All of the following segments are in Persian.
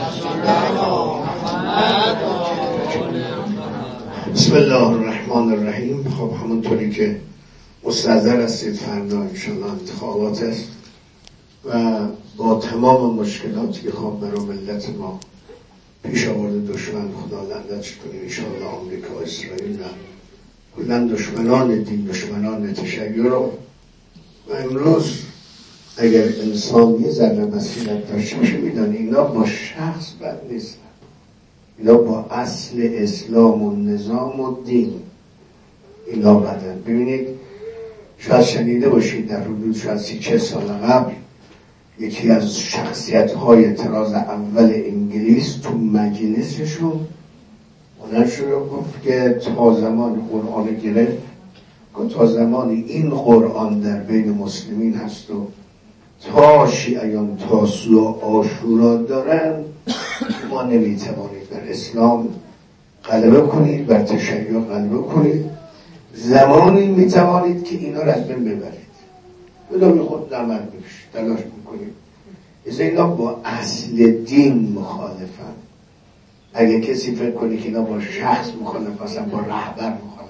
بسم الله الرحمن الرحیم. خب همونطوری که مستحضر هستید فردا انشاءالله انتخابات است و با تمام مشکلاتی که خب برای ملت ما پیش آورده دشمن خدا لعنتش کنه انشاءالله آمریکا و اسرائیل و کلاً دشمنان دین، دشمنان تشیع رو. و امروز اگر انسان یه ذره بصیرت داشته باشه میدونه اینا با شخص بد نیستن، اینا با اصل اسلام و نظام و دین اینا بدن. ببینید شاید شنیده باشید در حدود شاید 30-40 سال قبل یکی از شخصیت‌های طراز اول انگلیس تو مجلسشون بلند شد و گفت که تا زمان قرآن گرفت، تا زمان این قرآن در بین مسلمین هست و تا شیعیان تاسوع و عاشورا دارن ما نمیتوانید بر اسلام غلبه کنید، بر تشیع غلبه کنید. زمانی میتوانید که اینا رو از بین ببرید. بدون خود عمل میکشید، تلاش میکنید. از اینا با اصل دین مخالفن. اگه کسی فکر کنه که اینا با شخص مخالف هستن، با رهبر مخالف.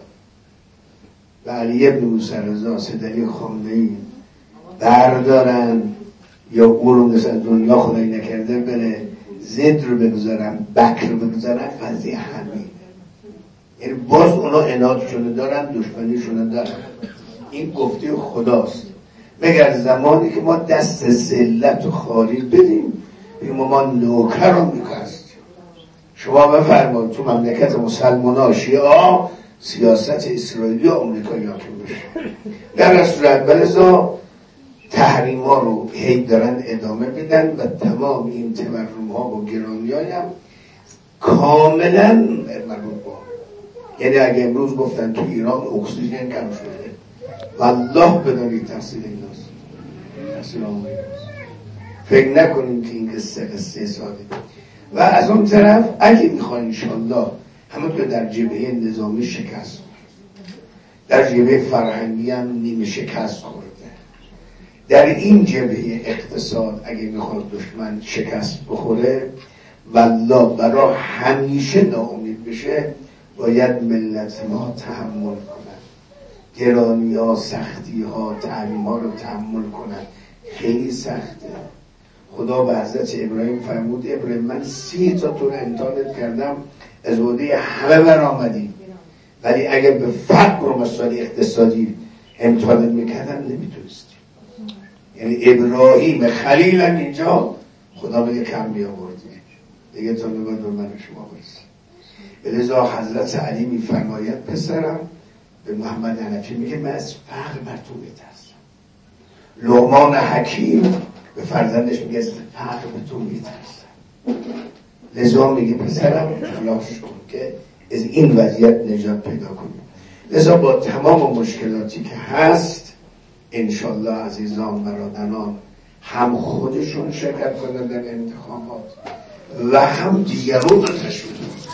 و علی ابن موسی رضا سیدعلی خامنه‌ای بردارن یا او رو مثلا دنیا خدایی نکرده بره زد رو بگذارن، بکر رو بگذارن، قضیه همینه. یعنی باز اونا عنادشونه دارن، دشمنیشونه دارن. این گفته خداست. مگر زمانی که ما دست ذلت و خاری بدیم بگیم ما نوکر رو میکست. شما بفرمایید تو مملکت مسلمان شیعه سیاست اسرائیلی و آمریکایی حاکم بشه. در صورت بلزا تحریم ها رو هی دارن ادامه میدن و تمام این تورم ها و گرانی های هم کاملا مربوط با، یعنی اگه امروز گفتن تو ایران اکسیژن کم شده والله بدانید تحصیل ایناست، تحصیل آمریکاست. فکر نکنیم که این قصه ساده. و از اون طرف اگه میخوان انشالله همونطور در جبهه نظامی شکست، در جبهه فرهنگی هم نیمه شکست خورده، در این جبهه اقتصاد اگه میخواد دشمن شکست بخوره والله برای همیشه ناامید بشه باید ملت ما تحمل کنن، گرانی ها، سختی ها، تعلیم ها رو تحمل کنن. خیلی سخته. خدا به حضرت ابراهیم فرمود ابراهیم من 30 تا تو رو امتحانت کردم از عهده همه برآمدی، ولی اگر به فقر و مسائل اقتصادی امتحانت میکردم نمیتونستی. یعنی ابراهیم خلیلم اینجا خدا بگه کم بیاوردی دیگه تا نگاه دور من شما برسی. لذا حضرت علی میفرماید پسرم به محمد حنفی میگه من از فقر بر تو میترسم. لقمان حکیم به فرزندش میگه از فقر به تو میترسم. لذا میگه پسرم تلاش کن که از این وضعیت نجات پیدا کنی. لذا با تمام مشکلاتی که هست انشالله عزیزان برادران هم خودشون شرکت کنن در انتخابات و هم دیگرون رو تشویق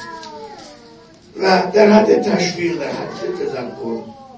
و در حد تشویق، در حد تذکر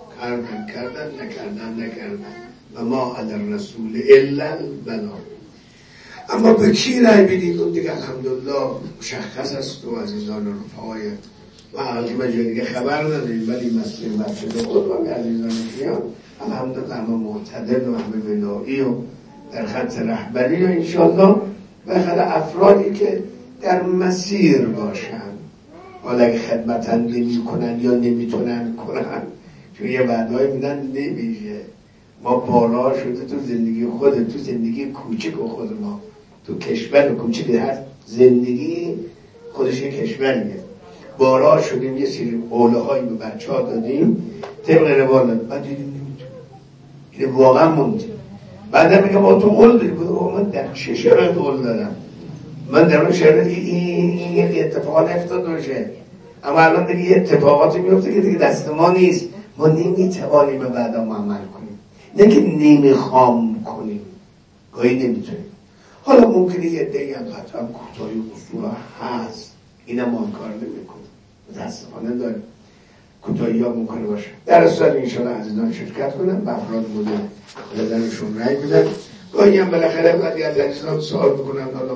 کردن نکردن و ما علی الرسول الا البلاغ. اما به کی رای بدید اون دیگه الحمدلله مشخص است و عزیزان رفقای و حاکم جای دیگه خبر نداریم، ولی مسجد خود و عزیزان شیعه الحمدلله همه معتدل و همه ولایی و در خط رهبری و انشاءالله بخاطر افرادی که در مسیر باشن، حالا اگه خدمتن نمی کنن یا نمیتونن کنن چون یه وعده‌ای میدن نمیشه. ما بالا شده تو زندگی خود، تو زندگی کوچک خود ما، تو کشور کوچک هست زندگی خودش یه کشوریه. بارا شدیم یه سری قوله هایی به بچه ها دادیم طبق روال بعد دیدیم نمیتونیم. این واقعا موندیم. بعد میگم با تو قول داری بود من در چه شرایط قول دارم؟ من در اون شرایط این اتفاقات افتاد باشه، اما الان دیگه یه اتفاقاتی میفته که دیگه دست ما نیست. ما نمیتوانیم به بعدا عمل کنیم، نه که نمیخوام کنیم، گاهی نمیتونیم. حالا ممکنه یه عده‌ای هم قطعا کوتاهی اصول هست، اینم ما کار نمیکنیم، متاسفانه داریم کوتاهی ها ممکنه باشه. در اصل انشاءالله عزیزان شرکت کنن و افراد مورد نظرشون رأی بدن. گاهی هم بالاخره بعضی از عزیزان سوال میکنن حالا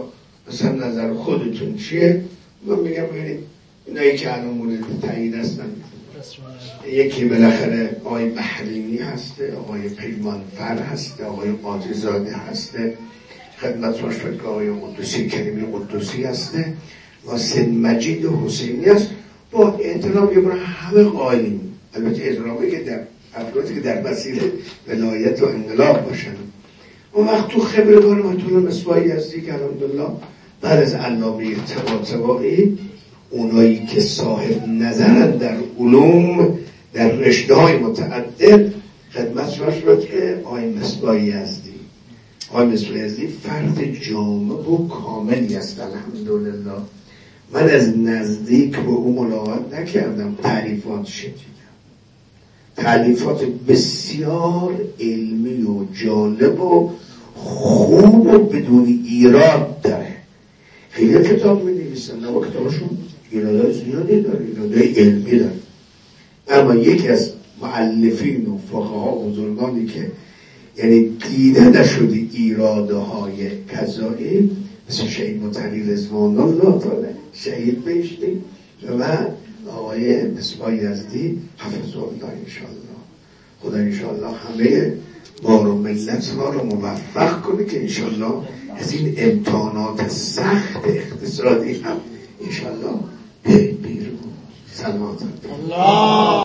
مثلا نظر خودتون چیه؟ من میگم ببینید اینایی که الان مورد تایید هستن، یکی بالاخره آقای بحرینی هسته، آقای پیمانفر هسته، آقای قاضی زاده هسته، خدمت شما که آقای قدوسی کریمی قدوسی هسته و سید مجید حسینی هست. با احترام یه برای همه قائلیم، البته احترامی که در افرادی که در مسیر ولایت و انقلاب باشن. اون وقت تو خبرگان مطلوب مصباح یزدی که الحمدلله بعد از علامه طباطبایی اونایی که صاحب نظرن در علوم در رشته‌های متعدد خدمت شد که آقای مصباح یزدی فرد جامع و کاملی است الحمدلله. من از نزدیک به او ملاقات نکردم، تعریفاتش دیدم، تعریفات بسیار علمی و جالب و خوب و بدون ایراد داره. خیلی کتاب می نویسن اما کتابشون ایرادای زیادی داره، ایرادای علمی داره. اما یکی از مؤلفین و فقها و بزرگانی که یعنی دیده نشدی ایراده های کذایی مثل شهید مطهری رضوان الله تعالی شهید بهشتی و آقای مصباح یزدی حفظه الله انشاءالله. خدا انشاءالله همه ما رو ملت ها رو موفق کنه که انشاءالله از این امتحانات سخت اقتصادی هم انشاءالله بیرون. سلامت الله.